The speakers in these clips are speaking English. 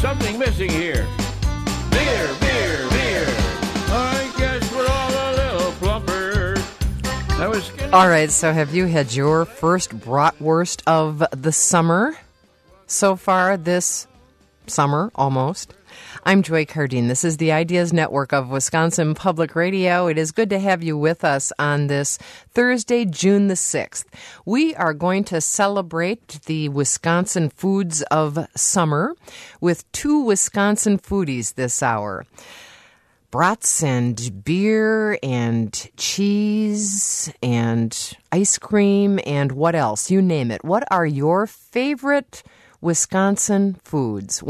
something missing here. Beer, beer, beer. I guess we're all a little plumper. All right, so have you had your first bratwurst of the summer so far this summer, almost? I'm Joy Cardine. This is the Ideas Network of Wisconsin Public Radio. It is good to have you with us on this Thursday, June the 6th. We are going to celebrate the Wisconsin foods of summer with two Wisconsin foodies this hour. Brats and beer and cheese and ice cream and what else? You name it. What are your favorite Wisconsin foods?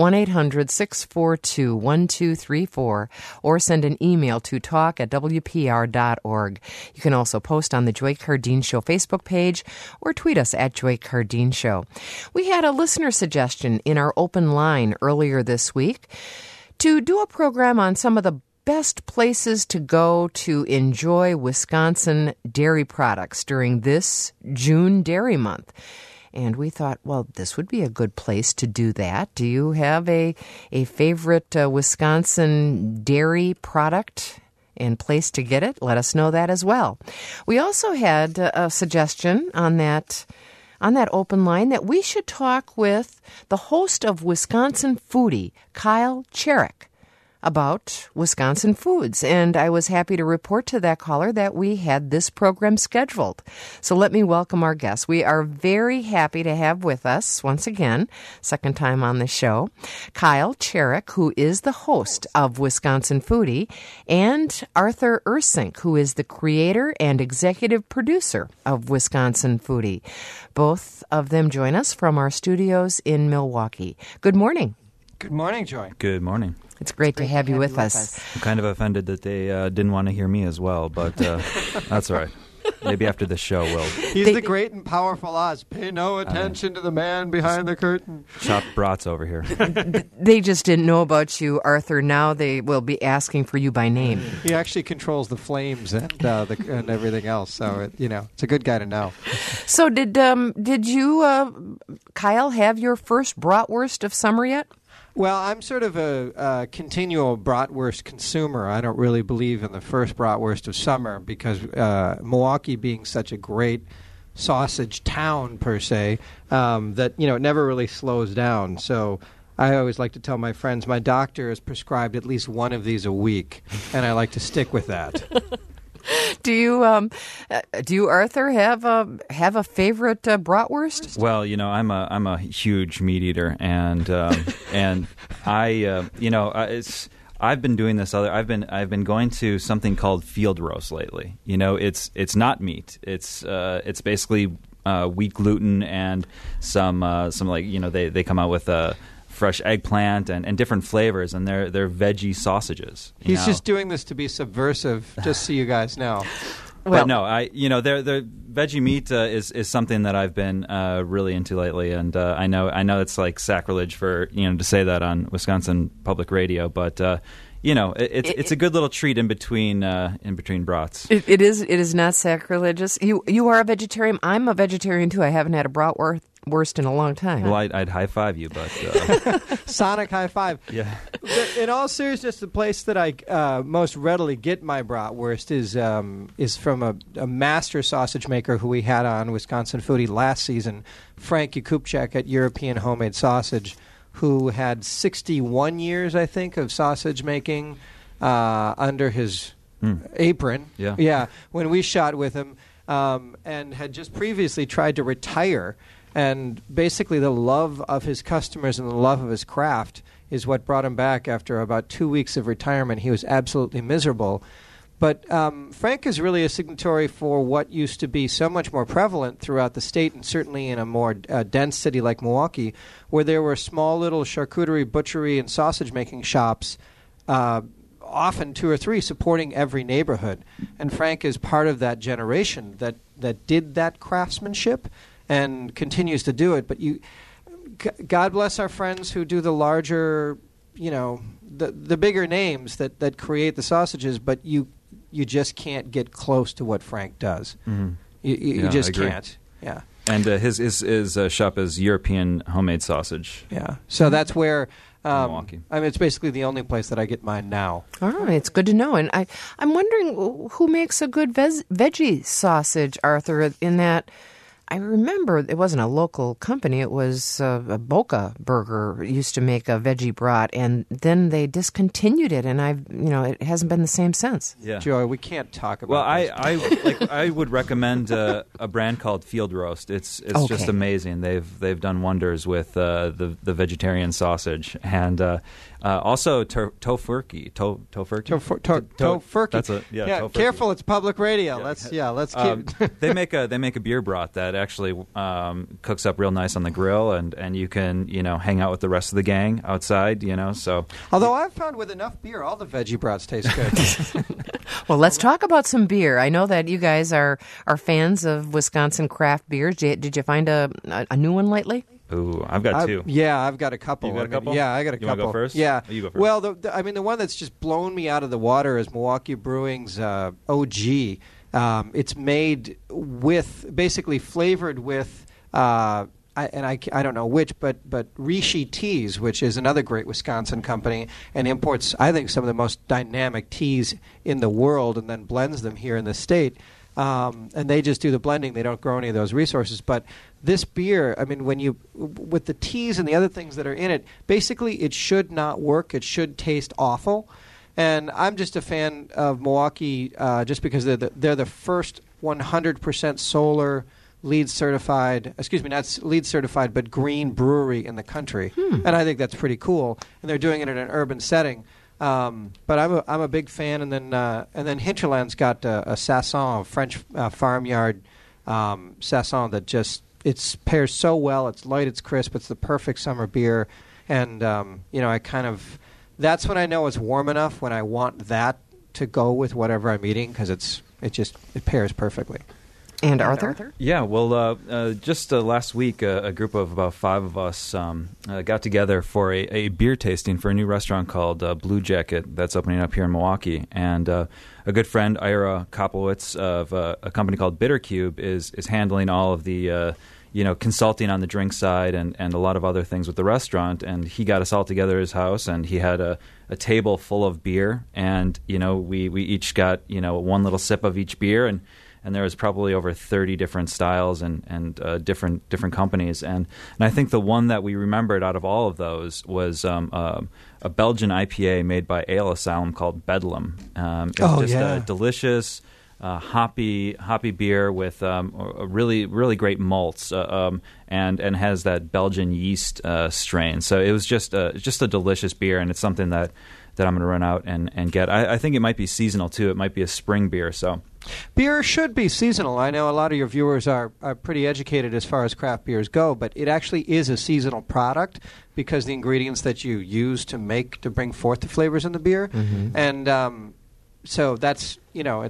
1-800-642-1234 or send an email to talk@wpr.org. You can also post on the Joy Cardine Show Facebook page or tweet us at Joy Cardine Show. We had a listener suggestion in our open line earlier this week to do a program on some of the best places to go to enjoy Wisconsin dairy products during this June Dairy Month. And we thought, well, this would be a good place to do that. Do you have a favorite Wisconsin dairy product and place to get it? Let us know that as well. We also had a suggestion on that open line that we should talk with the host of Wisconsin Foodie, Kyle Cherrick, about Wisconsin foods. And I was happy to report to that caller that we had this program scheduled. So let me welcome our guest. We are very happy to have with us, once again, second time on the show, Kyle Cherrick, who is the host of Wisconsin Foodie, and Arthur Ursink, who is the creator and executive producer of Wisconsin Foodie. Both of them join us from our studios in Milwaukee. Good morning. Good morning, Joy. Good morning. It's great to have you with us. I'm kind of offended that they didn't want to hear me as well, but that's all right. Maybe after the show we'll... He's the great and powerful Oz. Pay no attention to the man behind the curtain. Chopped brats over here. They just didn't know about you, Arthur. Now they will be asking for you by name. He actually controls the flames and and everything else, so it's a good guy to know. So did you, Kyle, have your first bratwurst of summer yet? Well, I'm sort of a continual bratwurst consumer. I don't really believe in the first bratwurst of summer because Milwaukee being such a great sausage town per se, that it never really slows down. So I always like to tell my friends my doctor has prescribed at least one of these a week, and I like to stick with that. Do you, Arthur, have a favorite bratwurst? Well, I'm a huge meat eater, and I've been doing this I've been going to something called field roast lately. It's not meat. It's basically wheat gluten and some they come out with fresh eggplant and different flavors, and they're veggie sausages. He's just doing this to be subversive, just so you guys know. But no, their veggie meat is something that I've been really into lately, and I know it's like sacrilege for to say that on Wisconsin Public Radio, but it's a good little treat in between brats. It is not sacrilegious. You are a vegetarian. I'm a vegetarian too. I haven't had a bratwurst in a long time. Well, I'd high five you, but Sonic high five. Yeah. In all seriousness, the place that I most readily get my bratwurst is from a master sausage maker who we had on Wisconsin Foodie last season, Frank Yakupchak at European Homemade Sausage, who had 61 years, I think, of sausage making under his apron. Yeah. When we shot with him, and had just previously tried to retire. And basically the love of his customers and the love of his craft is what brought him back after about 2 weeks of retirement. He was absolutely miserable. But Frank is really a signatory for what used to be so much more prevalent throughout the state, and certainly in a more dense city like Milwaukee, where there were small little charcuterie, butchery, and sausage-making shops, often 2 or 3, supporting every neighborhood. And Frank is part of that generation that did that craftsmanship and continues to do it. But God bless our friends who do the larger, the bigger names that create the sausages, but you just can't get close to what Frank does. Mm-hmm. You just can't. Yeah. And his shop is European Homemade Sausage. Yeah. So that's where Milwaukee. I mean, it's basically the only place that I get mine now. All right, it's good to know. And I'm wondering who makes a good veggie sausage, Arthur, in that I remember it wasn't a local company. It was a Boca Burger used to make a veggie brat, and then they discontinued it, and it hasn't been the same since. Yeah. Joey, we can't talk about Well, I would recommend a brand called Field Roast. It's just Okay. amazing. They've done wonders with the vegetarian sausage, and also tofurkey. Tofurkey. That's tofurkey. Careful, it's public radio. Let's keep. They make a beer broth that actually cooks up real nice on the grill, and you can hang out with the rest of the gang outside. So Although I've found with enough beer, all the veggie brats taste good. Well, let's talk about some beer. I know that you guys are fans of Wisconsin craft beers. Did you find a new one lately? ooh, I've got two. I've got a couple. You got a couple? Yeah, I got a You couple. wanna go first? Yeah, Oh, you go first. Well, the one that's just blown me out of the water is Milwaukee Brewing's OG. It's made with basically flavored with. I don't know which, but Rishi Teas, which is another great Wisconsin company, and imports, I think, some of the most dynamic teas in the world, and then blends them here in the state. And they just do the blending; they don't grow any of those resources. But this beer, I mean, with the teas and the other things that are in it, basically, it should not work. It should taste awful. And I'm just a fan of Milwaukee, just because they're the first 100% solar. LEED certified, not LEED certified, but green brewery in the country, and I think that's pretty cool. And they're doing it in an urban setting. But I'm a big fan. And then Hinterland's got a Sasson, a French farmyard Sasson that just it pairs so well. It's light, it's crisp, it's the perfect summer beer. And that's when I know it's warm enough, when I want that to go with whatever I'm eating, because it pairs perfectly. And Arthur? Yeah, well, just last week, a group of about 5 of us got together for a beer tasting for a new restaurant called Blue Jacket that's opening up here in Milwaukee. And a good friend, Ira Koplowitz, of a company called Bitter Cube, is handling all of the consulting on the drink side and a lot of other things with the restaurant. And he got us all together at his house, and he had a table full of beer. And, we each got, one little sip of each beer, and there was probably over 30 different styles and different companies. And I think the one that we remembered out of all of those was a Belgian IPA made by Ale Asylum called Bedlam. It's a delicious hoppy beer with a really, really great malts and has that Belgian yeast strain. So it was just a delicious beer, and it's something that I'm going to run out and get. I think it might be seasonal, too. It might be a spring beer, so... Beer should be seasonal. I know a lot of your viewers are pretty educated as far as craft beers go, but it actually is a seasonal product because the ingredients that you use to bring forth the flavors in the beer. Mm-hmm. And so that's,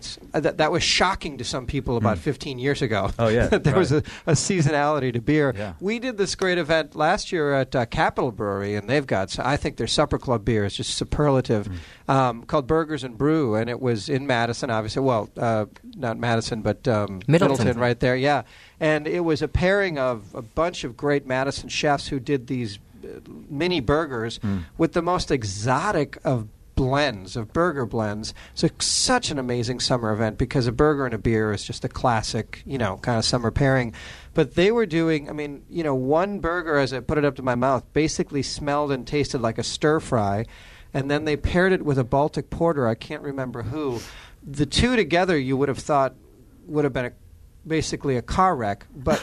that was shocking to some people about 15 years ago. Oh, yeah. That there was a seasonality to beer. Yeah. We did this great event last year at Capitol Brewery, and they've got, I think their Supper Club beer is just superlative, called Burgers and Brew, and it was in Madison, obviously. Well, not Madison, but Middleton right there, yeah. And it was a pairing of a bunch of great Madison chefs who did these mini burgers with the most exotic of burger blends. So such an amazing summer event because a burger and a beer is just a classic, kind of summer pairing. But they were doing, one burger, as I put it up to my mouth, basically smelled and tasted like a stir fry. And then they paired it with a Baltic Porter, I can't remember who. The two together you would have thought would have been basically a car wreck, but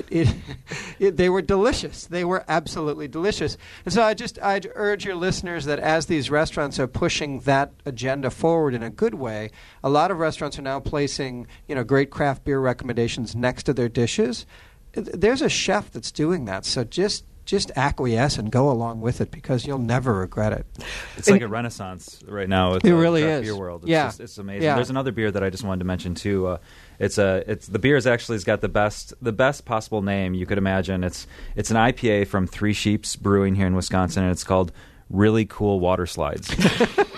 they were delicious. They were absolutely delicious. And so I'd urge your listeners that as these restaurants are pushing that agenda forward in a good way, a lot of restaurants are now placing, great craft beer recommendations next to their dishes. There's a chef that's doing that, so just acquiesce and go along with it because you'll never regret it. It's like a renaissance right now. It really craft is. Beer world. It's amazing. Yeah. There's another beer that I just wanted to mention too. The beer has got the best possible name you could imagine. It's an IPA from Three Sheeps Brewing here in Wisconsin, and it's called Really Cool Water Slides.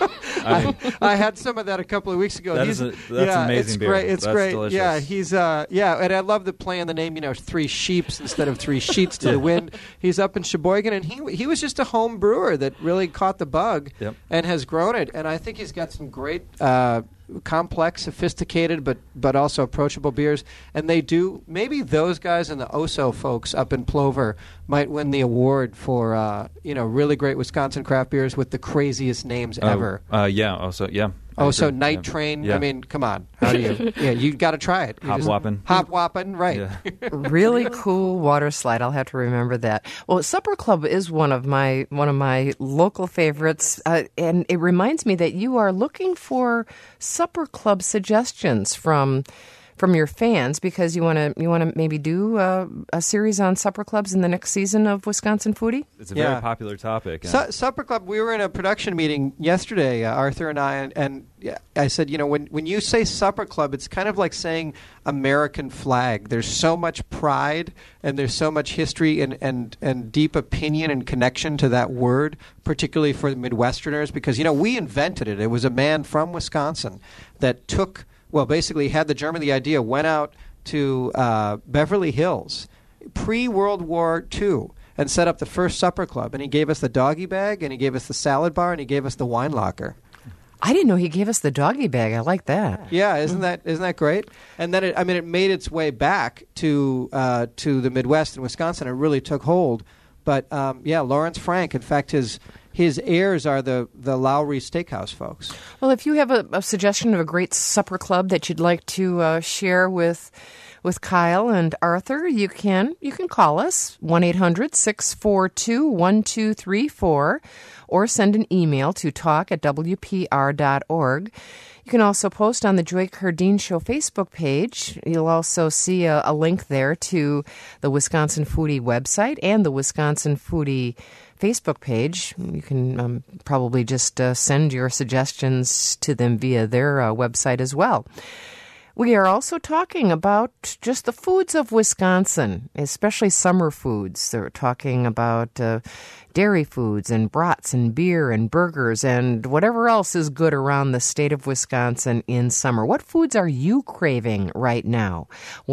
I had some of that a couple of weeks ago. That's amazing it's beer. Great. It's That's great. delicious. Yeah, he's and I love the play on the name. Three sheeps instead of three sheets to the wind. He's up in Sheboygan, and he was just a home brewer that really caught the bug and has grown it. And I think he's got some great. Complex, sophisticated, but also approachable beers, and they do. Maybe those guys and the Oso folks up in Plover might win the award for really great Wisconsin craft beers with the craziest names ever. Oso Night Train. Yeah. I mean, come on. How do you? You got to try it. Hop-Whoppin', right? Yeah. Really cool water slide. I'll have to remember that. Well, Supper Club is one of my local favorites, and it reminds me that you are looking for Supper Club suggestions from your fans, because you want to maybe do a series on supper clubs in the next season of Wisconsin Foodie. It's a very popular topic. Supper Club. We were in a production meeting yesterday, Arthur and I, and I said, when you say Supper Club, it's kind of like saying American flag. There's so much pride and there's so much history and deep opinion and connection to that word, particularly for the Midwesterners, because we invented it. It was a man from Wisconsin that basically had the germ of the idea, went out to Beverly Hills pre-World War II and set up the first supper club. And he gave us the doggy bag, and he gave us the salad bar, and he gave us the wine locker. I didn't know he gave us the doggy bag. I like that. Yeah, isn't that great? And then it made its way back to the Midwest and Wisconsin. It really took hold. But Lawrence Frank, in fact, his heirs are the Lowry Steakhouse folks. Well, if you have a suggestion of a great supper club that you'd like to share with Kyle and Arthur, you can call us 1-800-642-1234 or send an email to talk@wpr.org. You can also post on the Joy Cardine Show Facebook page. You'll also see a link there to the Wisconsin Foodie website and the Wisconsin Foodie Facebook page. You can probably just send your suggestions to them via their website as well. We are also talking about just the foods of Wisconsin, especially summer foods. They're talking about dairy foods and brats and beer and burgers and whatever else is good around the state of Wisconsin in summer. What foods are you craving right now?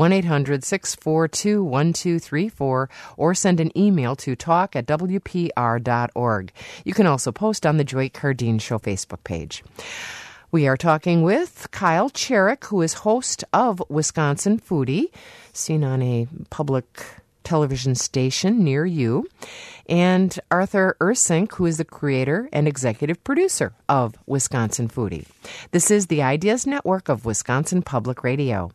1-800-642-1234 or send an email to talk@wpr.org. You can also post on the Joy Cardine Show Facebook page. We are talking with Kyle Cherrick, who is host of Wisconsin Foodie, seen on a public television station near you, and Arthur Ursink, who is the creator and executive producer of Wisconsin Foodie. This is the Ideas Network of Wisconsin Public Radio.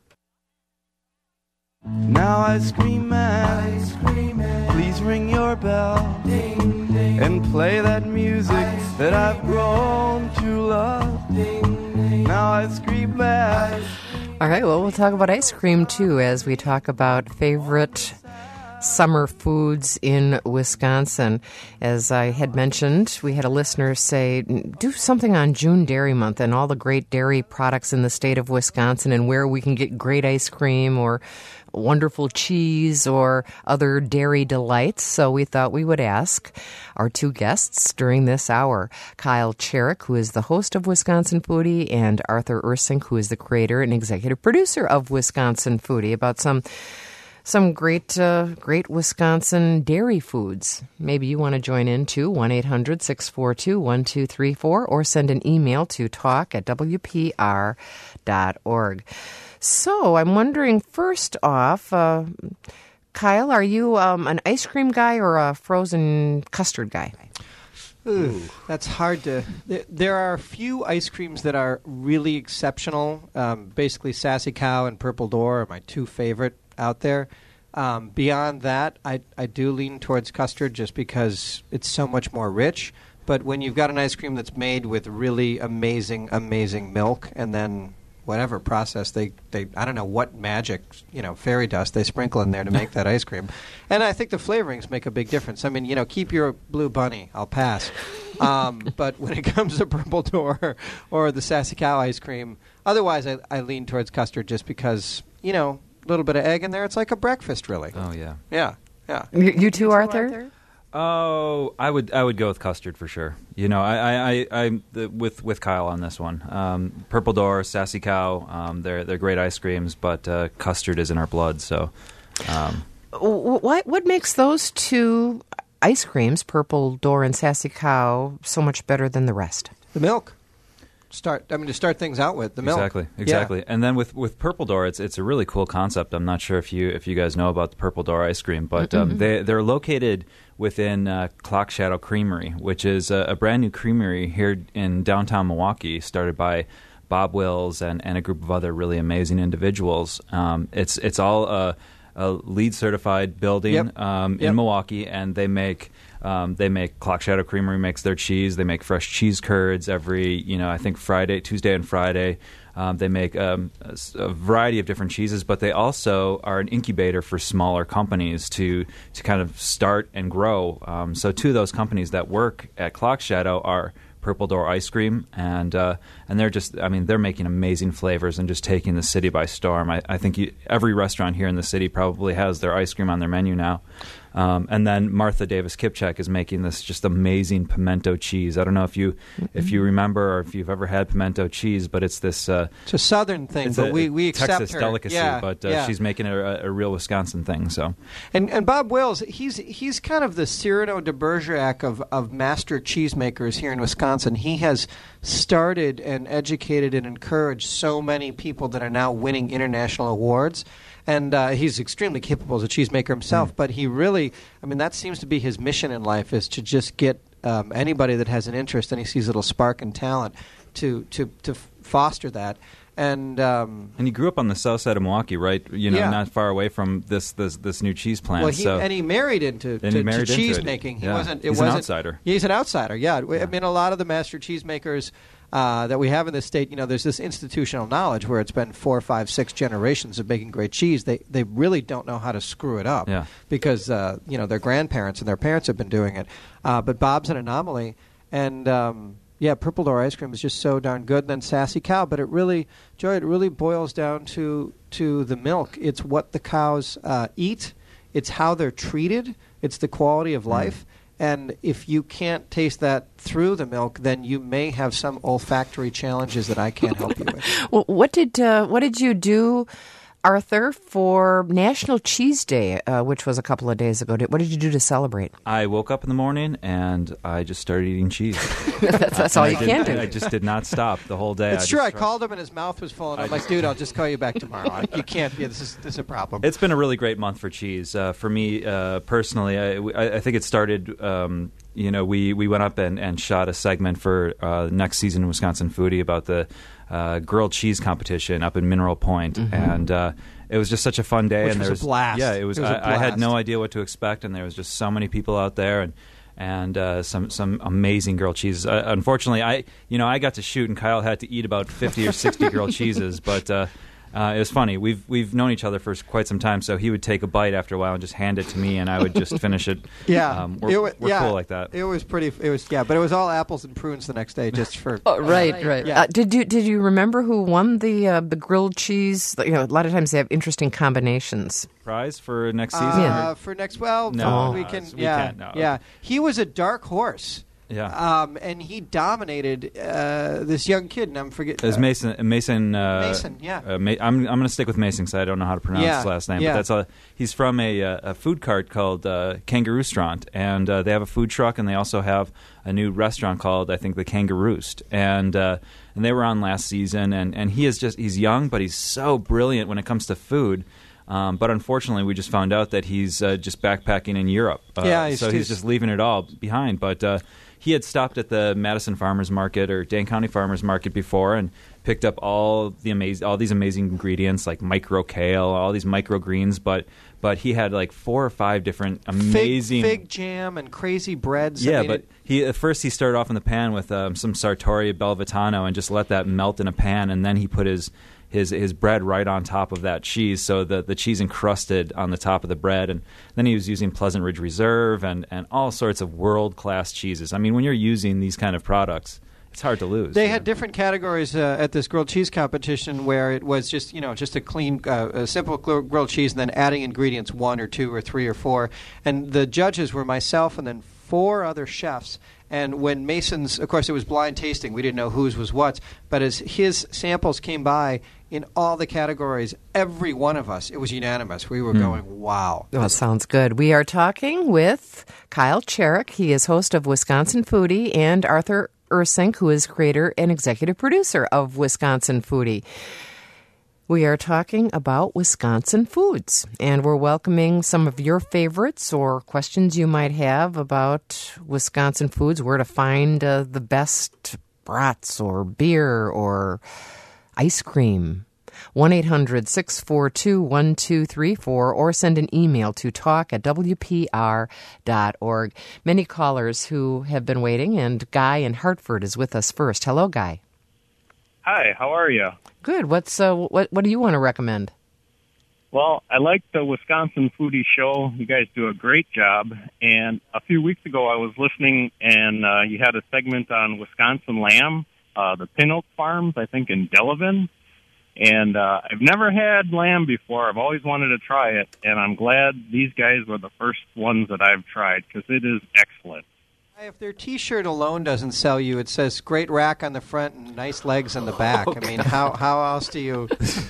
Now I scream man, please ring your bell, ding, ding, and play that music that I've grown to love. Ding, ding. Now I scream man. All right, well, we'll talk about ice cream, too, as we talk about favorite summer foods in Wisconsin. As I had mentioned, we had a listener say, do something on June Dairy Month and all the great dairy products in the state of Wisconsin and where we can get great ice cream or wonderful cheese or other dairy delights. So we thought we would ask our two guests during this hour, Kyle Cherrick, who is the host of Wisconsin Foodie, and Arthur Ursink, who is the creator and executive producer of Wisconsin Foodie, about some great Wisconsin dairy foods. Maybe you want to join in too, 1-800-642-1234, or send an email to talk@wpr.org. So I'm wondering, first off, Kyle, are you an ice cream guy or a frozen custard guy? Ooh, that's hard to... There are a few ice creams that are really exceptional. Basically, Sassy Cow and Purple Door are my two favorite out there. Beyond that, I do lean towards custard just because it's so much more rich. But when you've got an ice cream that's made with really amazing milk, and then whatever process they I don't know what magic, fairy dust they sprinkle in there to make that ice cream. And I think the flavorings make a big difference. I mean, keep your Blue Bunny, I'll pass. But when it comes to Purple Door or the Sassy Cow ice cream, otherwise I lean towards custard just because, a little bit of egg in there. It's like a breakfast, really. Oh, yeah. Yeah. You too, Arthur? Oh, I would go with custard for sure. You know, with Kyle on this one. Purple Door, Sassy Cow, they're great ice creams, but custard is in our blood. So, what makes those two ice creams, Purple Door and Sassy Cow, so much better than the rest? The milk. To start things out with, the milk. Exactly. Yeah. And then with Purple Door, it's a really cool concept. I'm not sure if you guys know about the Purple Door ice cream, but they're located within Clock Shadow Creamery, which is a brand new creamery here in downtown Milwaukee, started by Bob Wills and a group of other really amazing individuals. It's all a LEED certified building in Milwaukee, and they make Clock Shadow Creamery makes their cheese. They make fresh cheese curds every, I think Tuesday and Friday. They make a variety of different cheeses, but they also are an incubator for smaller companies to kind of start and grow. So two of those companies that work at Clock Shadow are Purple Door Ice Cream, and they're they're making amazing flavors and just taking the city by storm. I think every restaurant here in the city probably has their ice cream on their menu now. And then Martha Davis Kipchak is making this just amazing pimento cheese. I don't know if you remember or if you've ever had pimento cheese, but it's this. It's a Southern thing, but we accept Texas her. delicacy, but she's making a real Wisconsin thing. So, and Bob Wills, he's kind of the Cyrano de Bergerac of master cheesemakers here in Wisconsin. He has started and educated and encouraged so many people that are now winning international awards. And he's extremely capable as a cheesemaker himself, but he really, that seems to be his mission in life, is to just get anybody that has an interest and he sees a little spark and talent to foster that. And he grew up on the south side of Milwaukee, right? Not far away from this new cheese plant. Well, he married into cheese making. He's an outsider. He's an outsider. Yeah. A lot of the master cheesemakers that we have in this state, there's this institutional knowledge where it's been 4, 5, 6 generations of making great cheese. They really don't know how to screw it up because their grandparents and their parents have been doing it. But Bob's an anomaly, and Purple Door ice cream is just so darn good. And then Sassy Cow, but it really boils down to the milk. It's what the cows eat. It's how they're treated. It's the quality of life. And if you can't taste that through the milk, then you may have some olfactory challenges that I can't help you with. Well, what did you do, Arthur, for National Cheese Day, which was a couple of days ago? What did you do to celebrate? I woke up in the morning and I just started eating cheese. That's all you can do. I just did not stop the whole day. It's true. I called him and his mouth was full, and I'm like, dude, I'll just call you back tomorrow. You can't. Yeah, this is a problem. It's been a really great month for cheese. For me personally, I think it started. We went up and shot a segment for next season in Wisconsin Foodie about the grilled cheese competition up in Mineral Point, and it was just such a fun day. Which was a blast. Yeah, it was. I had no idea what to expect, and there was just so many people out there, and some amazing grilled cheeses. Unfortunately, I got to shoot, and Kyle had to eat about 50 or 60 grilled cheeses, but. It was funny. We've known each other for quite some time, so he would take a bite after a while and just hand it to me, and I would just finish it. We're cool like that. It was pretty. But it was all apples and prunes the next day, just for. Right. Yeah. Did you remember who won the grilled cheese? A lot of times they have interesting combinations. Prize for next season? For next, no, we can. We can't, no. Yeah, he was a dark horse. Yeah. And he dominated this young kid, and I'm forgetting. It was Mason. Mason, yeah. I'm going to stick with Mason because I don't know how to pronounce his last name. Yeah. But he's from a food cart called Kangaroostront, and they have a food truck, and they also have a new restaurant called, I think, the Kangaroost. And they were on last season, and he's young, but he's so brilliant when it comes to food. But unfortunately, we just found out that he's just backpacking in Europe. So he's just leaving it all behind. But he had stopped at the Madison Farmers Market or Dane County Farmers Market before and picked up all these amazing ingredients like micro kale, all these microgreens. But he had like 4 or 5 different amazing fig jam and crazy breads. Yeah, but at first he started off in the pan with some Sartoria Belvitano and just let that melt in a pan, and then he put his bread right on top of that cheese, so the cheese encrusted on the top of the bread. And then he was using Pleasant Ridge Reserve and all sorts of world-class cheeses. I mean, when you're using these kind of products, it's hard to lose. They had different categories at this grilled cheese competition where it was just a clean, a simple grilled cheese, and then adding ingredients 1 or 2 or 3 or 4. And the judges were myself and then 4 other chefs. And when Mason's, of course, it was blind tasting. We didn't know whose was what. But as his samples came by in all the categories, every one of us, it was unanimous. We were going, wow. Oh, sounds good. We are talking with Kyle Cherrick. He is host of Wisconsin Foodie, and Arthur Ursink, who is creator and executive producer of Wisconsin Foodie. We are talking about Wisconsin foods, and we're welcoming some of your favorites or questions you might have about Wisconsin foods, where to find the best brats or beer or ice cream. 1-800-642-1234, or send an email to talk@wpr.org. Many callers who have been waiting, and Guy in Hartford is with us first. Hello, Guy. Hi, how are you? Good. What do you want to recommend? Well, I like the Wisconsin Foodie Show. You guys do a great job. And a few weeks ago, I was listening, and you had a segment on Wisconsin lamb, the Pin Oak Farms, I think, in Delavan. And I've never had lamb before. I've always wanted to try it, and I'm glad these guys were the first ones that I've tried, because it is excellent. If their T-shirt alone doesn't sell you, it says "great rack" on the front and nice legs on the back. I mean, how else do you?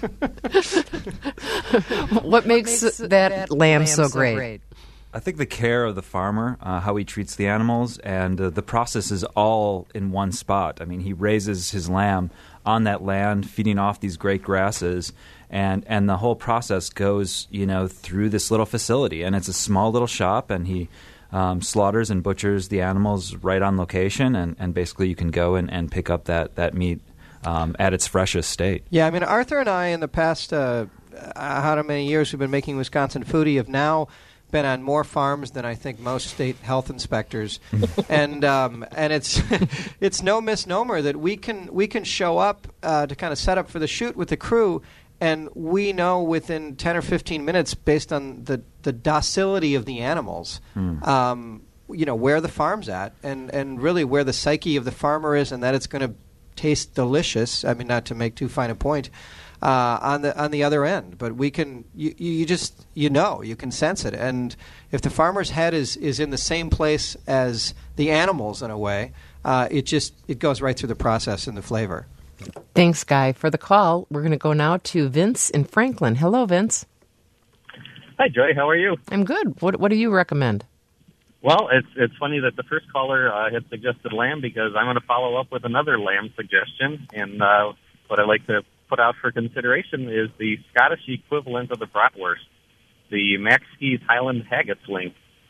What makes that lamb so great? I think the care of the farmer, how he treats the animals, and the process is all in one spot. I mean, he raises his lamb on that land, feeding off these great grasses, and the whole process goes, through this little facility. And it's a small little shop, and he slaughters and butchers the animals right on location, and basically you can go and pick up that meat at its freshest state. Yeah, I mean, Arthur and I, in the past, how many years we've been making Wisconsin Foodie, have now been on more farms than I think most state health inspectors, and it's no misnomer that we can show up to kind of set up for the shoot with the crew, and we know within 10 or 15 minutes, based on the docility of the animals, where the farm's at, and really where the psyche of the farmer is, and that it's going to taste delicious. I mean, not to make too fine a point. On the other end, but we can you can sense it, and if the farmer's head is in the same place as the animals in a way, it goes right through the process and the flavor. Thanks, Guy, for the call. We're going to go now to Vince in Franklin. Hello, Vince. Hi, Joy. How are you? I'm good. What do you recommend? Well, it's funny that the first caller had suggested lamb, because I'm going to follow up with another lamb suggestion, and what I'd like to put out for consideration is the Scottish equivalent of the bratwurst, the Maxke's Highland Haggis Link.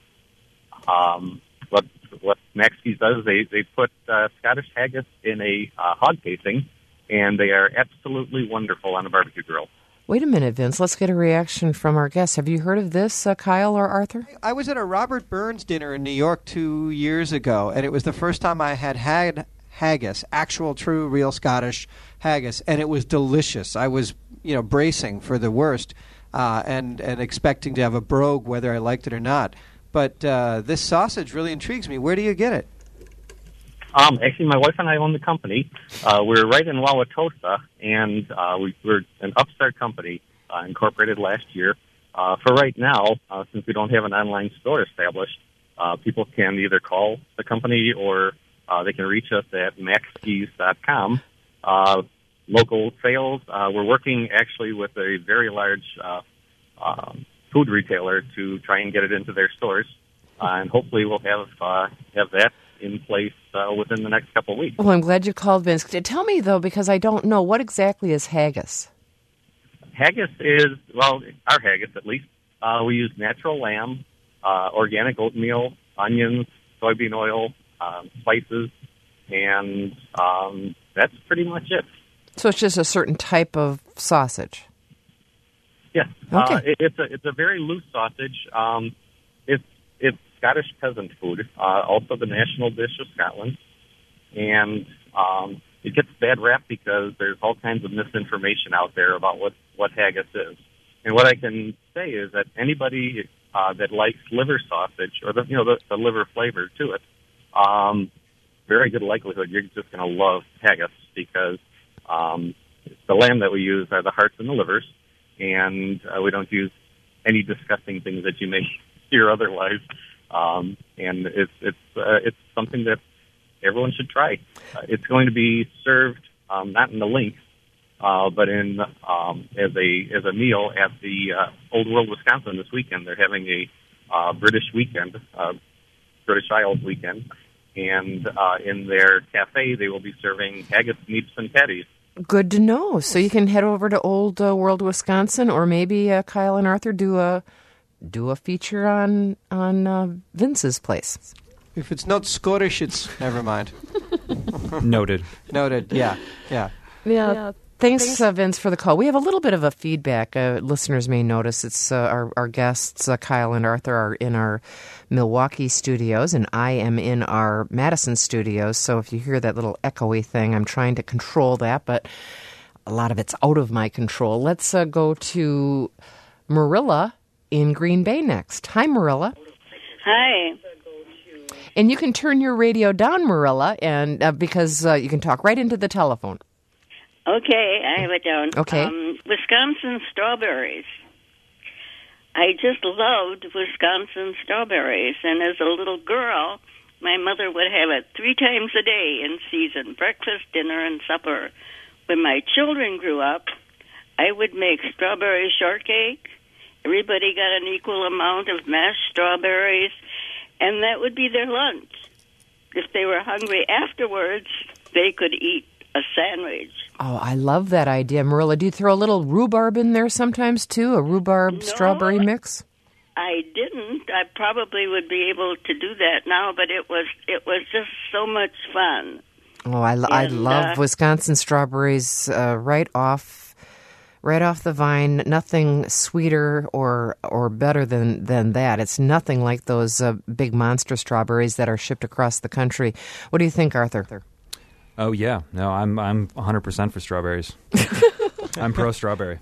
What Maxke's does, they put Scottish haggis in a hog casing, and they are absolutely wonderful on a barbecue grill. Wait a minute, Vince. Let's get a reaction from our guests. Have you heard of this, Kyle or Arthur? I was at a Robert Burns dinner in New York 2 years ago, and it was the first time I had haggis, actual, true, real Scottish haggis, and it was delicious. I was, bracing for the worst and expecting to have a brogue whether I liked it or not. But this sausage really intrigues me. Where do you get it? Actually, my wife and I own the company. We're right in Wauwatosa, and we're an upstart company, incorporated last year. For right now, since we don't have an online store established, people can either call the company or they can reach us at maxkeys.com. Local sales, we're working actually with a very large food retailer to try and get it into their stores, and hopefully we'll have that in place within the next couple of weeks. Well, I'm glad you called, Vince. Tell me, though, because I don't know, what exactly is haggis? Haggis is, well, our haggis at least, we use natural lamb, organic oatmeal, onions, soybean oil, spices, and that's pretty much it. So it's just a certain type of sausage? Yes. Okay. It's a very loose sausage. It's Scottish peasant food, also the national dish of Scotland. And it gets a bad rap because there's all kinds of misinformation out there about what haggis is. And what I can say is that anybody that likes liver sausage, or the liver flavor to it, very good likelihood you're just going to love haggis, because the lamb that we use are the hearts and the livers, and we don't use any disgusting things that you may hear otherwise. and it's something that everyone should try. It's going to be served not in the Lynx, but in as a meal at the Old World Wisconsin this weekend. They're having a British weekend, British Isles weekend, and in their cafe they will be serving haggis, neeps, and patties. Good to know. So you can head over to Old World Wisconsin, or maybe Kyle and Arthur do a feature on Vince's place. If it's not Scottish, it's never mind. Noted. Noted. Yeah. Thanks, Vince, for the call. We have a little bit of a feedback. Listeners may notice it's our guests, Kyle and Arthur, are in our Milwaukee studios, and I am in our Madison studios. So if you hear that little echoey thing, I'm trying to control that, but a lot of it's out of my control. Let's go to Marilla in Green Bay next. Hi, Marilla. Hi. And you can turn your radio down, Marilla, and because you can talk right into the telephone. Okay, I have it down. Okay. Wisconsin strawberries. I just loved Wisconsin strawberries, and as a little girl, my mother would have it 3 times a day in season, breakfast, dinner, and supper. When my children grew up, I would make strawberry shortcake. Everybody got an equal amount of mashed strawberries, and that would be their lunch. If they were hungry afterwards, they could eat a sandwich. Oh, I love that idea, Marilla. Do you throw a little rhubarb in there sometimes, too? A rhubarb strawberry mix? I didn't. I probably would be able to do that now, but it was just so much fun. Oh, I love Wisconsin strawberries right off the vine. Nothing sweeter or better than that. It's nothing like those big monster strawberries that are shipped across the country. What do you think, Arthur? Oh yeah, no, I'm 100% for strawberries. I'm pro strawberry.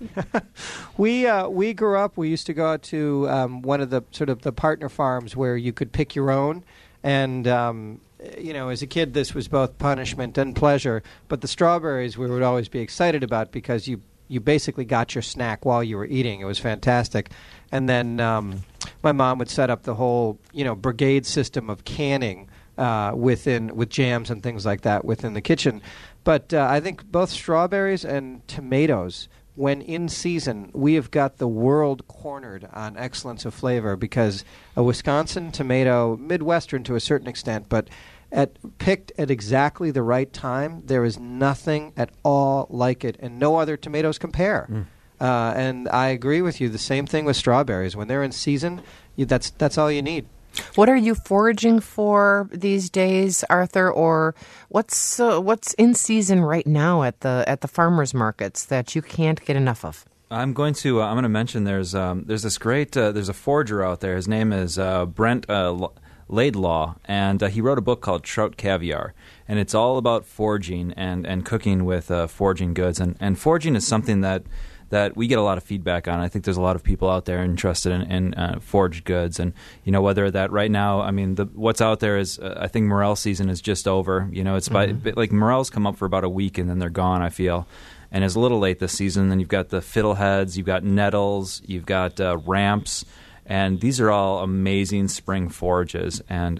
We grew up. We used to go out to one of the sort of the partner farms where you could pick your own, and as a kid, this was both punishment and pleasure. But the strawberries we would always be excited about because you basically got your snack while you were eating. It was fantastic. And then my mom would set up the whole brigade system of canning. With jams and things like that within the kitchen. But I think both strawberries and tomatoes, when in season, we have got the world cornered on excellence of flavor because a Wisconsin tomato, Midwestern to a certain extent, but picked at exactly the right time, there is nothing at all like it, and no other tomatoes compare. And I agree with you. The same thing with strawberries. When they're in season, that's all you need. What are you foraging for these days, Arthur? Or what's in season right now at the farmers markets that you can't get enough of? I'm going to mention there's this great there's a forager out there. His name is Brent Laidlaw, and he wrote a book called Trout Caviar, and it's all about foraging and cooking with foraging goods. And foraging is something that we get a lot of feedback on. I think there's a lot of people out there interested in foraged goods, and whether that right now, I mean, what's out there is I think morel season is just over. It's like morels come up for about a week and then they're gone, I feel, and it's a little late this season. Then you've got the fiddleheads, you've got nettles, you've got ramps, and these are all amazing spring forages. And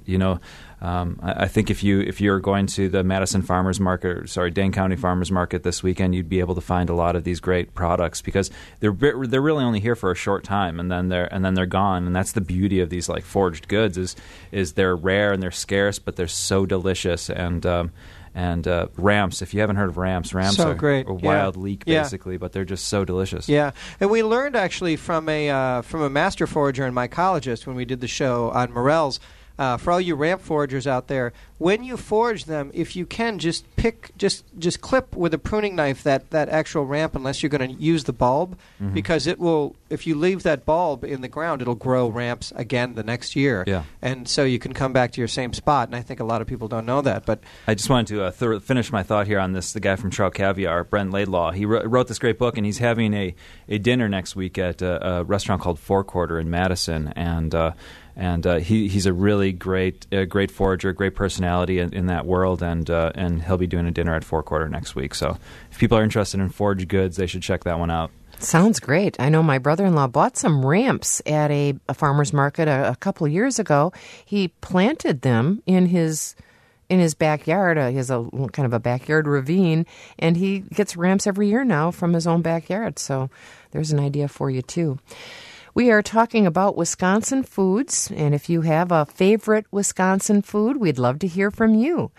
I think if you're going to the Madison Farmers Market, Dane County Farmers Market this weekend, you'd be able to find a lot of these great products because they're really only here for a short time and then they're gone. And that's the beauty of these like foraged goods is they're rare and they're scarce, but they're so delicious. And ramps, if you haven't heard of ramps so are great. A wild leek basically, but they're just so delicious. Yeah, and we learned actually from a master forager and mycologist when we did the show on morels. For all you ramp foragers out there, when you forage them, if you can, just clip with a pruning knife that actual ramp, unless you're going to use the bulb, because it will. If you leave that bulb in the ground, it'll grow ramps again the next year. Yeah. And so you can come back to your same spot. And I think a lot of people don't know that. But I just wanted to finish my thought here on this. The guy from Trout Caviar, Brent Laidlaw, he wrote this great book, and he's having a dinner next week at a restaurant called Four Quarter in Madison, and he's a really great forager, great personality in that world, and he'll be doing a dinner at Four Quarter next week. So if people are interested in foraged goods, they should check that one out. Sounds great. I know my brother-in-law bought some ramps at a farmer's market a couple of years ago. He planted them in his backyard. He has a kind of a backyard ravine, and he gets ramps every year now from his own backyard. So there's an idea for you, too. We are talking about Wisconsin foods, and if you have a favorite Wisconsin food, we'd love to hear from you.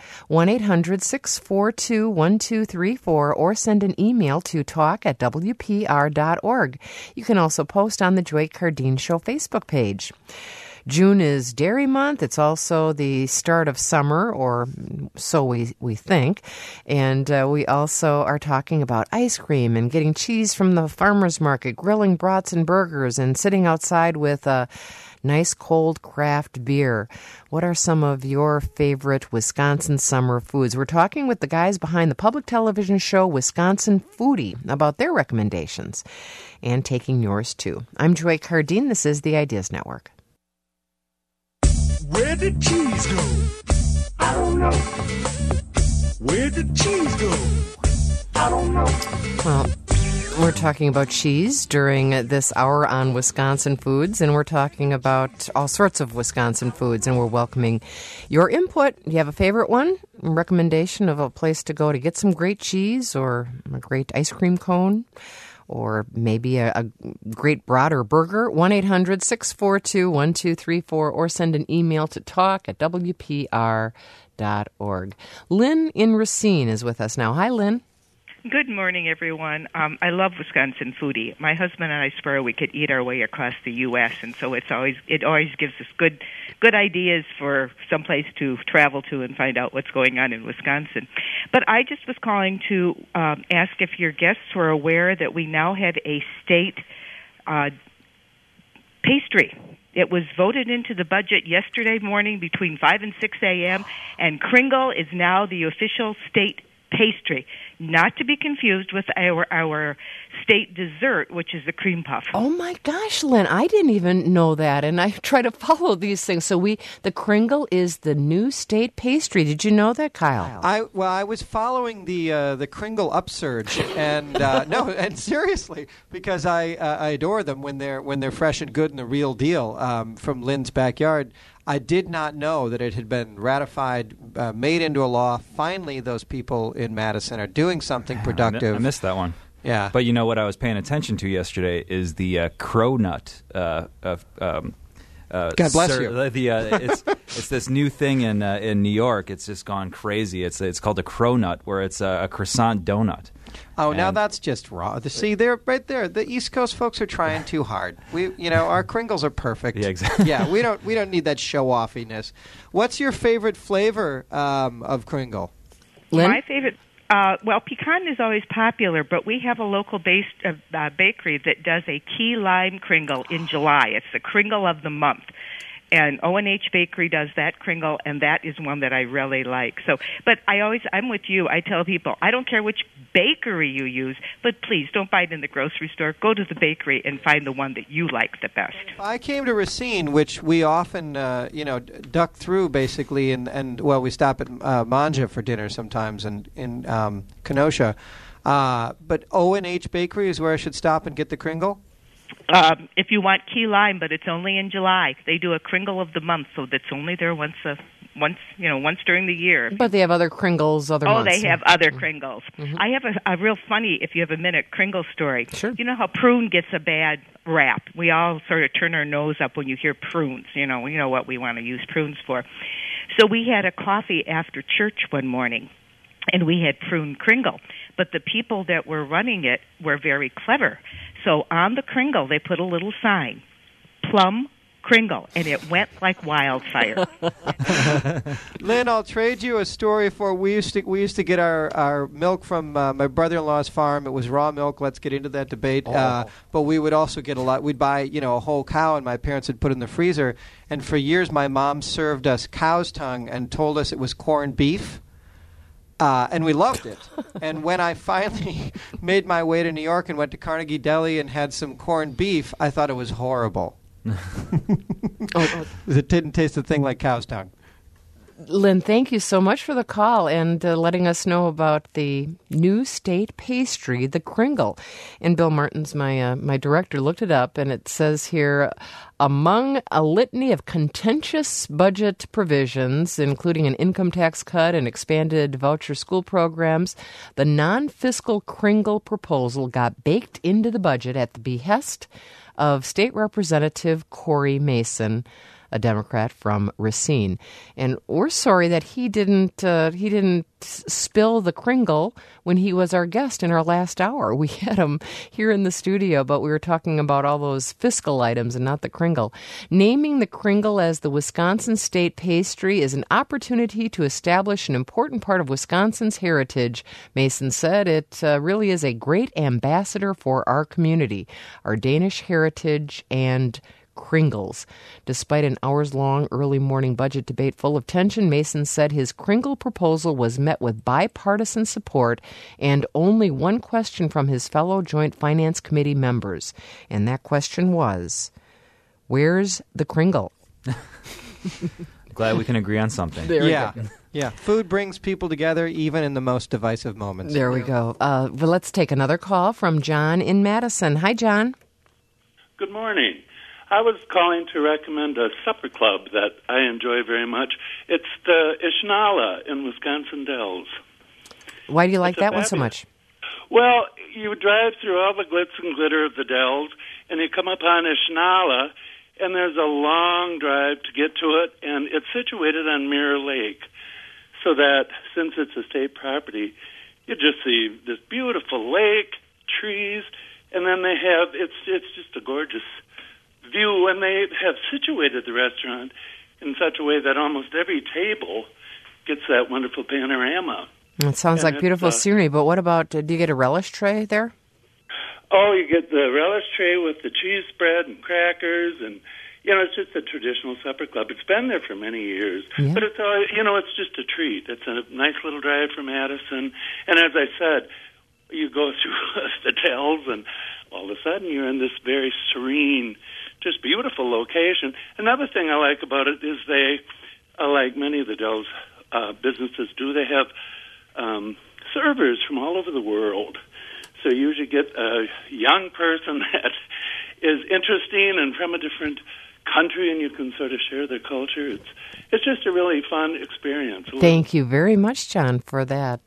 1-800-642-1234 or send an email to talk@wpr.org. You can also post on the Joy Cardine Show Facebook page. June is Dairy Month. It's also the start of summer, or so we think. And we also are talking about ice cream and getting cheese from the farmer's market, grilling brats and burgers, and sitting outside with a nice cold craft beer. What are some of your favorite Wisconsin summer foods? We're talking with the guys behind the public television show Wisconsin Foodie about their recommendations and taking yours too. I'm Joy Cardine. This is the Ideas Network. Where did cheese go? I don't know. Where did cheese go? I don't know. Well, we're talking about cheese during this hour on Wisconsin Foods, and we're talking about all sorts of Wisconsin foods, and we're welcoming your input. Do you have a favorite one? A recommendation of a place to go to get some great cheese or a great ice cream cone? Or maybe a great brat or burger, 1-800-642-1234, or send an email to talk@wpr.org. Lynn in Racine is with us now. Hi, Lynn. Good morning, everyone. I love Wisconsin Foodie. My husband and I swear we could eat our way across the U.S., and so it always gives us good ideas for someplace to travel to and find out what's going on in Wisconsin. But I just was calling to ask if your guests were aware that we now have a state pastry. It was voted into the budget yesterday morning between 5 and 6 a.m., and Kringle is now the official state pastry, not to be confused with our state dessert, which is the cream puff. Oh my gosh, Lynn, I didn't even know that, and I try to follow these things. So the Kringle is the new state pastry. Did you know that, Kyle? I was following the Kringle upsurge, and no, and seriously, because I adore them when they're fresh and good and the real deal from Lynn's backyard. I did not know that it had been ratified, made into a law. Finally, those people in Madison are doing something productive. I missed that one. Yeah. But you know what I was paying attention to yesterday is the cronut. God bless you. It's this new thing in New York. It's just gone crazy. It's called a cronut, where it's a croissant donut. Oh, now that's just raw. See, they're right there. The East Coast folks are trying too hard. Our Kringles are perfect. Yeah, exactly. Yeah, we don't need that show-offiness. What's your favorite flavor of Kringle? Lynn? My favorite, pecan is always popular, but we have a local bakery that does a key lime Kringle in July. It's the Kringle of the month. And O&H Bakery does that Kringle, and that is one that I really like. So, but I'm with you. I tell people, I don't care which bakery you use, but please don't buy it in the grocery store. Go to the bakery and find the one that you like the best. I came to Racine, which we often, duck through basically, and we stop at Manja for dinner sometimes, and in Kenosha. But O&H Bakery is where I should stop and get the Kringle? If you want key lime, but it's only in July. They do a Kringle of the month, so that's only there once during the year. But they have other Kringles other months. Oh, they have other Kringles. Mm-hmm. I have a real funny, if you have a minute, Kringle story. Sure. You know how prune gets a bad rap? We all sort of turn our nose up when you hear prunes. We know what we want to use prunes for. So we had a coffee after church one morning, and we had prune Kringle. But the people that were running it were very clever. So on the Kringle, they put a little sign, Plum Kringle, and it went like wildfire. Lynn, I'll trade you a story for we used to get our milk from my brother-in-law's farm. It was raw milk. Let's get into that debate. But we would also get a lot. We'd buy a whole cow, and my parents would put it in the freezer. And for years, my mom served us cow's tongue and told us it was corned beef. And we loved it. And when I finally made my way to New York and went to Carnegie Deli and had some corned beef, I thought it was horrible. It didn't taste a thing like cow's tongue. Lynn, thank you so much for the call and letting us know about the new state pastry, the Kringle. And Bill Martins, my director, looked it up, and it says here, among a litany of contentious budget provisions, including an income tax cut and expanded voucher school programs, the non-fiscal Kringle proposal got baked into the budget at the behest of State Representative Corey Mason, a Democrat from Racine. And we're sorry that he didn't spill the Kringle when he was our guest in our last hour. We had him here in the studio, but we were talking about all those fiscal items and not the Kringle. Naming the Kringle as the Wisconsin state pastry is an opportunity to establish an important part of Wisconsin's heritage, Mason said. It really is a great ambassador for our community, our Danish heritage, and Kringles. Despite an hours-long early morning budget debate full of tension, Mason said his Kringle proposal was met with bipartisan support and only one question from his fellow Joint Finance Committee members. And that question was, where's the Kringle? Glad we can agree on something. Yeah. Food brings people together even in the most divisive moments. There we go. But let's take another call from John in Madison. Hi, John. Good morning. I was calling to recommend a supper club that I enjoy very much. It's the Ishnala in Wisconsin Dells. Why do you like that one so much? Well, you drive through all the glitz and glitter of the Dells, and you come upon Ishnala, and there's a long drive to get to it, and it's situated on Mirror Lake, so that since it's a state property, you just see this beautiful lake, trees, and then they have, it's just a gorgeous view, and they have situated the restaurant in such a way that almost every table gets that wonderful panorama. It sounds like beautiful scenery, but what about, do you get a relish tray there? Oh, you get the relish tray with the cheese spread and crackers, and, it's just a traditional supper club. It's been there for many years, but it's, it's just a treat. It's a nice little drive from Madison, and as I said, you go through the Dells, and all of a sudden you're in this very serene, just beautiful location. Another thing I like about it is they, like many of the Dells businesses do, they have servers from all over the world. So you usually get a young person that is interesting and from a different country, and you can sort of share their culture. It's just a really fun experience. Thank you very much, John, for that.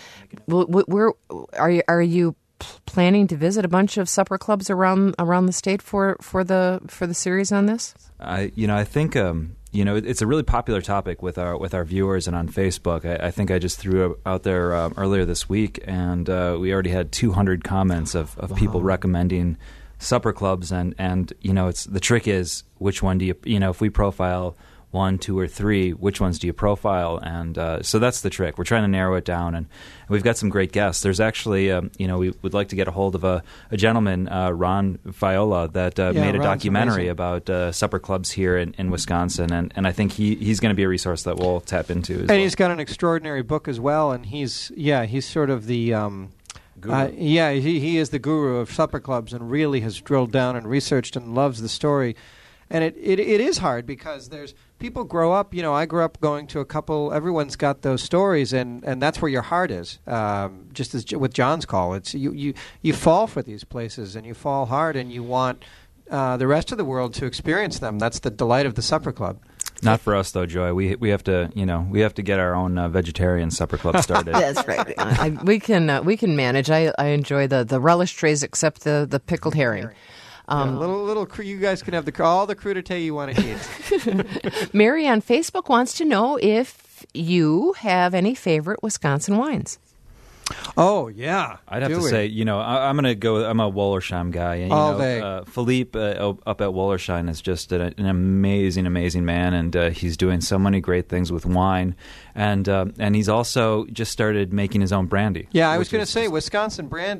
Are you planning to visit a bunch of supper clubs around the state for the series on this? I think it's a really popular topic with our viewers and on Facebook. I think I just threw out there earlier this week, and we already had 200 comments of people recommending supper clubs, and it's the trick is which one do you if we profile 1, 2, or 3, which ones do you profile? And so that's the trick. We're trying to narrow it down, and we've got some great guests. There's actually, we would like to get a hold of a gentleman, Ron Fiola, that made a documentary about supper clubs here in Wisconsin, and I think he's going to be a resource that we'll tap into. He's got an extraordinary book as well, and he's sort of the guru. He is the guru of supper clubs, and really has drilled down and researched and loves the story. And it is hard because there's people grow up. I grew up going to a couple. Everyone's got those stories, and that's where your heart is. Just as with John's call, it's you fall for these places, and you fall hard, and you want the rest of the world to experience them. That's the delight of the supper club. Not for us though, Joy. We have to get our own vegetarian supper club started. That's right. We can manage. I enjoy the relish trays, except the pickled herring. Little you guys can have all the crudité you want to eat. Mary on Facebook wants to know if you have any favorite Wisconsin wines. Oh, yeah. I'd have to say, I'm going to go. I'm a Wollersheim guy. And, Philippe up at Wollersheim is just an amazing, amazing man, and he's doing so many great things with wine. And he's also just started making his own brandy. Yeah, I was going to say, Wisconsin brandy,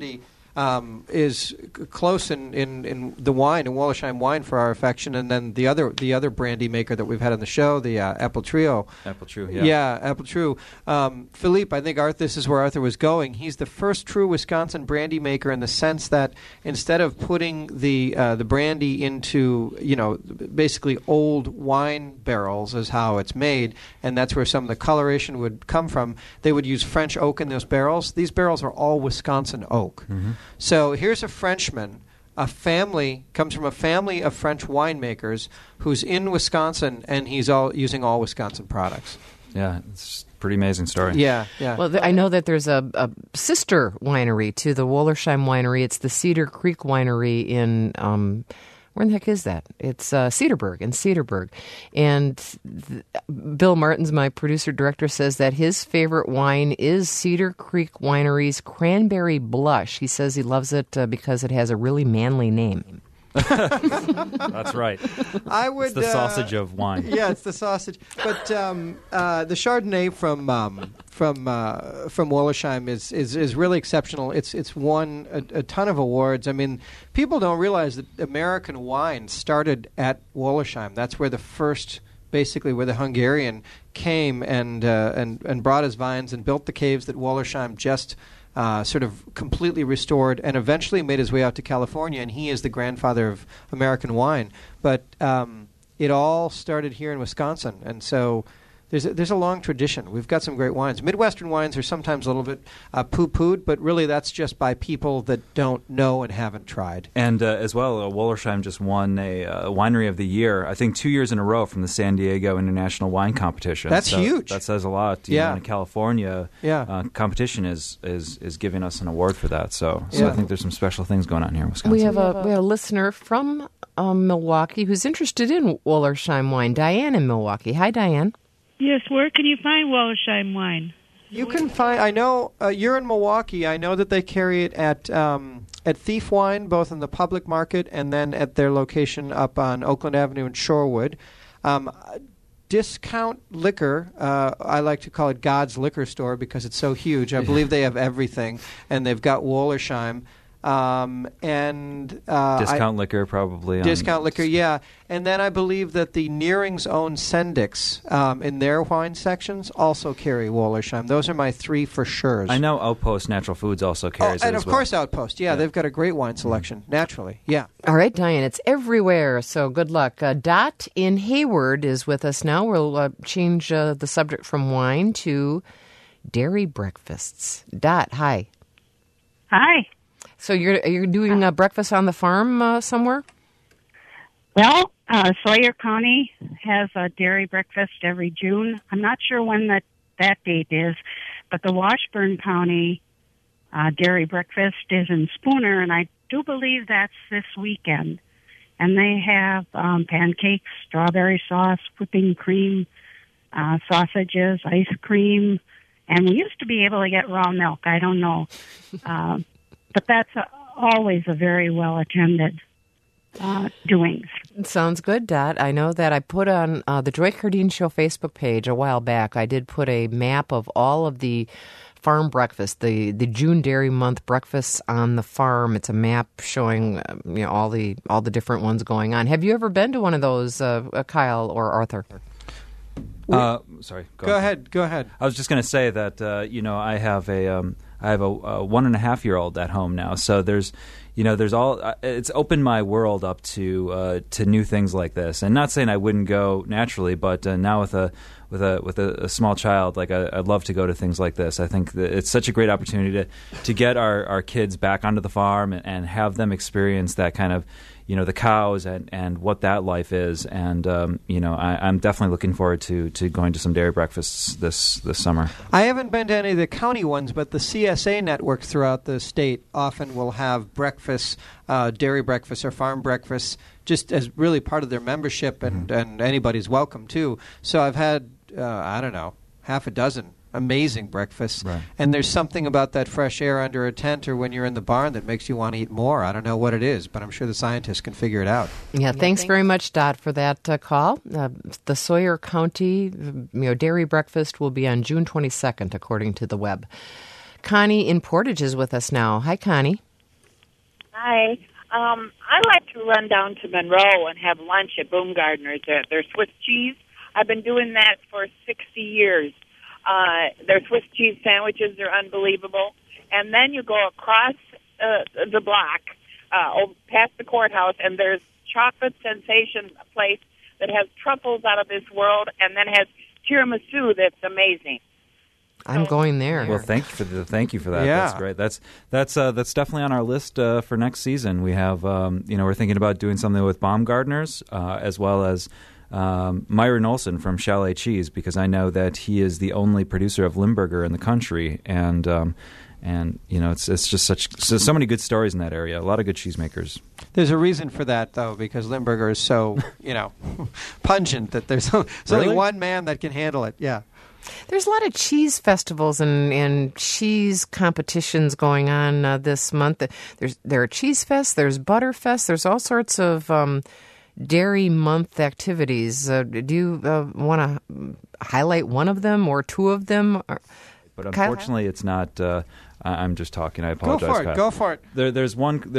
is close in the wine, in Wollersheim wine for our affection, and then the other brandy maker that we've had on the show, the Apple Trio. Apple True, yeah. Yeah, Apple True. Philippe, I think this is where Arthur was going. He's the first true Wisconsin brandy maker in the sense that instead of putting the brandy into, basically old wine barrels is how it's made, and that's where some of the coloration would come from, they would use French oak in those barrels. These barrels are all Wisconsin oak. Mm-hmm. So here's a Frenchman, comes from a family of French winemakers who's in Wisconsin, and he's using all Wisconsin products. Yeah, it's a pretty amazing story. Yeah. Well, I know that there's a sister winery to the Wollersheim winery. It's the Cedar Creek Winery in where in the heck is that? It's Cedarburg. And Bill Martins, my producer-director, says that his favorite wine is Cedar Creek Winery's Cranberry Blush. He says he loves it because it has a really manly name. That's right. It's the sausage of wine. Yeah, it's the sausage. But the Chardonnay from Wollersheim is really exceptional. It's won a ton of awards. I mean, people don't realize that American wine started at Wollersheim. That's where where the Hungarian came and brought his vines and built the caves that Wollersheim just sort of completely restored, and eventually made his way out to California, and he is the grandfather of American wine. But it all started here in Wisconsin, and so there's a long tradition. We've got some great wines. Midwestern wines are sometimes a little bit poo-pooed, but really that's just by people that don't know and haven't tried. And as well, Wollersheim just won a Winery of the Year, I think 2 years in a row from the San Diego International Wine Competition. That's huge. That says a lot. In California, competition is giving us an award for that. So I think there's some special things going on here in Wisconsin. We have a listener from Milwaukee who's interested in Wollersheim wine. Diane in Milwaukee. Hi, Diane. Yes, where can you find Wollersheim wine? You can find. I know you're in Milwaukee. I know that they carry it at Thief Wine, both in the public market and then at their location up on Oakland Avenue in Shorewood. Discount Liquor, I like to call it God's Liquor Store because it's so huge. I believe they have everything, and they've got Wollersheim. Discount Liquor probably. Discount Liquor, yeah. And then I believe that the Nearing's own Sendix in their wine sections also carry Wollersheim. Those are my three for sure. I know Outpost Natural Foods also carries it and as of well. course Outpost, yeah. They've got a great wine selection, naturally, yeah. All right, Diane, it's everywhere, so good luck. Dot in Hayward is with us now. We'll change the subject from wine to dairy breakfasts. Dot, hi. Hi. So you're doing a breakfast on the farm somewhere? Well, Sawyer County has a dairy breakfast every June. I'm not sure when that date is, but the Washburn County dairy breakfast is in Spooner, and I do believe that's this weekend. And they have pancakes, strawberry sauce, whipping cream, sausages, ice cream, and we used to be able to get raw milk. I don't know. But that's always a very well-attended doings. Sounds good, Dot. I know that I put on the Joy Cardine Show Facebook page a while back, I did put a map of all of the farm breakfast, the June Dairy Month breakfasts on the farm. It's a map showing all the different ones going on. Have you ever been to one of those, Kyle or Arthur? Sorry. Go ahead. I was just going to say that I have a 1.5-year-old at home now, so there's it's opened my world up to new things like this. And not saying I wouldn't go naturally, but now with a small child, like I'd love to go to things like this. I think that it's such a great opportunity to get our kids back onto the farm and have them experience that kind of the cows and what that life is. And I'm definitely looking forward to going to some dairy breakfasts this summer. I haven't been to any of the county ones, but the CSA network throughout the state often will have breakfasts, dairy breakfasts or farm breakfasts, just as really part of their membership, and anybody's welcome too. So I've had half a dozen amazing breakfasts, right. And there's something about that fresh air under a tent or when you're in the barn that makes you want to eat more. I don't know what it is, but I'm sure the scientists can figure it out. Yeah, thanks very much, Dot, for that call. The Sawyer County dairy breakfast will be on June 22nd, according to the web. Connie in Portage is with us now. Hi, Connie. Hi. I like to run down to Monroe and have lunch at Baumgartner's at their Swiss cheese. I've been doing that for 60 years. Their Swiss cheese sandwiches are unbelievable. And then you go across the block, past the courthouse, and there's Chocolate Sensation, a place that has truffles out of this world, and then has tiramisu that's amazing. I'm going there. Well, thank you for that. Yeah. That's great. That's definitely on our list for next season. We have we're thinking about doing something with Baumgartner's as well as Myron Olson from Chalet Cheese, because I know that he is the only producer of Limburger in the country, and it's just so many good stories in that area. A lot of good cheesemakers. There's a reason for that, though, because Limburger is so pungent that there's only one man that can handle it. Yeah. There's a lot of cheese festivals and cheese competitions going on this month. There are cheese fests, there's butter fests, there's all sorts of dairy month activities. Do you want to highlight one of them or two of them? But unfortunately, it's not. I'm just talking. I apologize. Go for it. There's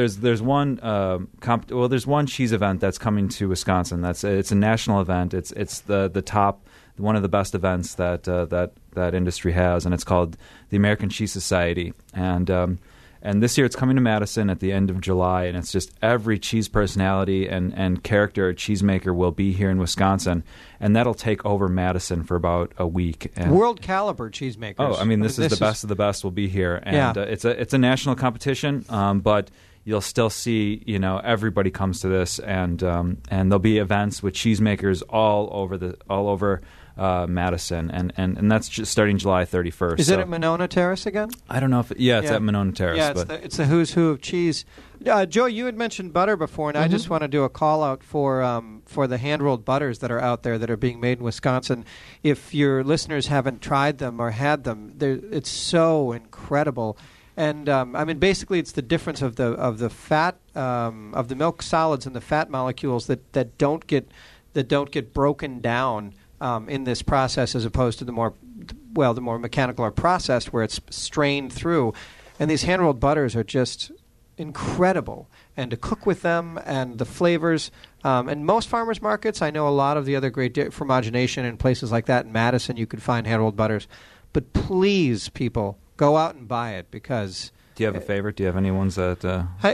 one cheese event that's coming to Wisconsin. It's a national event. It's the top. One of the best events that industry has, and it's called the American Cheese Society. And this year it's coming to Madison at the end of July, and it's just every cheese personality and character cheesemaker will be here in Wisconsin, and that'll take over Madison for about a week. And world caliber cheesemakers. Oh, I mean, this is the best of the best will be here, and it's a national competition, but you'll still see, everybody comes to this, and there'll be events with cheesemakers all over Madison, and that's just starting July 31st. Is it at Monona Terrace again? I don't know if it's at Monona Terrace. Yeah, it's the who's who of cheese. Joe, you had mentioned butter before, and I just want to do a call out for the hand rolled butters that are out there that are being made in Wisconsin. If your listeners haven't tried them or had them, it's so incredible. And basically, it's the difference of the fat of the milk solids and the fat molecules that don't get broken down in this process, as opposed to the more mechanical or processed, where it's strained through. And these hand rolled butters are just incredible, and to cook with them and the flavors. And most farmers markets, I know a lot of the other great fromagination and places like that in Madison, you could find hand rolled butters. But please, people, go out and buy it, because. Do you have a favorite? Do you have any ones that?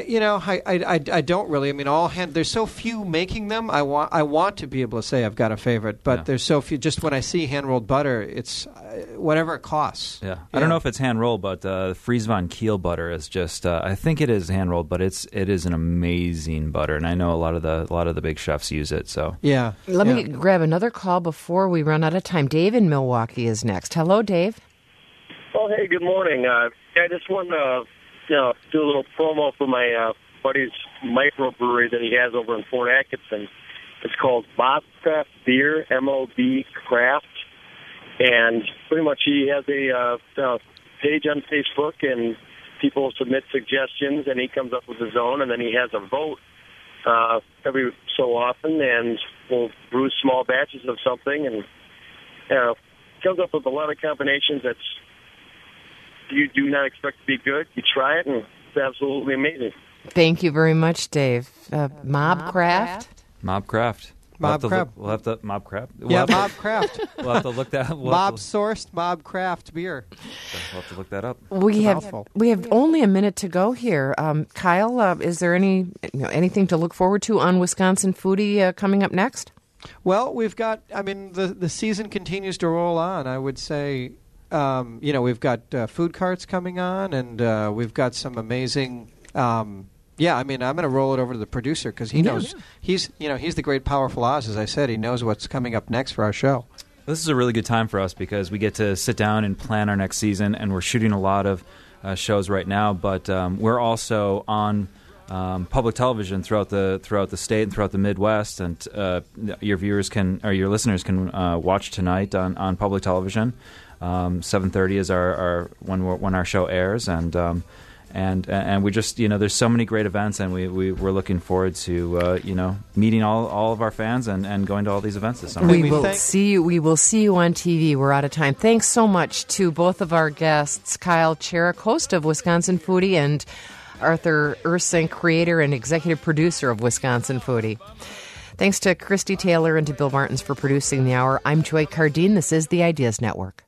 I don't really. I mean, there's so few making them. I want to be able to say I've got a favorite, but there's so few. Just when I see hand rolled butter, it's whatever it costs. Yeah, I don't know if it's hand rolled, but Fries von Kiel butter is just. I think it is hand rolled, but it is an amazing butter, and I know a lot of the big chefs use it. So yeah. Let me grab another call before we run out of time. Dave in Milwaukee is next. Hello, Dave. Oh, hey, good morning. I just want to do a little promo for my buddy's microbrewery that he has over in Fort Atkinson. It's called Mob Craft Beer, MOB Craft. And pretty much he has a page on Facebook, and people submit suggestions, and he comes up with his own, and then he has a vote every so often, and we'll brew small batches of something, and comes up with a lot of combinations that's you do not expect to be good. You try it, and it's absolutely amazing. Thank you very much, Dave. Mob Craft? Mob Craft. Mob Craft. We'll have to Mob Craft. Mob Craft. We'll have to look that up. Mob-sourced Mob Craft beer. We'll have to look that up. We have only a minute to go here. Kyle, is there anything to look forward to on Wisconsin Foodie coming up next? Well, we've got, the season continues to roll on. I would say, we've got food carts coming on, and we've got some amazing, I'm going to roll it over to the producer, because he knows, he's the great powerful Oz, as I said. He knows what's coming up next for our show. This is a really good time for us, because we get to sit down and plan our next season, and we're shooting a lot of shows right now, but we're also on public television throughout the state and throughout the Midwest, and your listeners can watch tonight on public television. 7:30 is when our show airs, and we just there's so many great events, and we're looking forward to meeting all of our fans and going to all these events this summer. We will see you on TV. We're out of time. Thanks so much to both of our guests, Kyle Cherrick, host of Wisconsin Foodie, and Arthur Ursink, creator and executive producer of Wisconsin Foodie. Thanks to Christy Taylor and to Bill Martins for producing the hour. I'm Joy Cardine. This is the Ideas Network.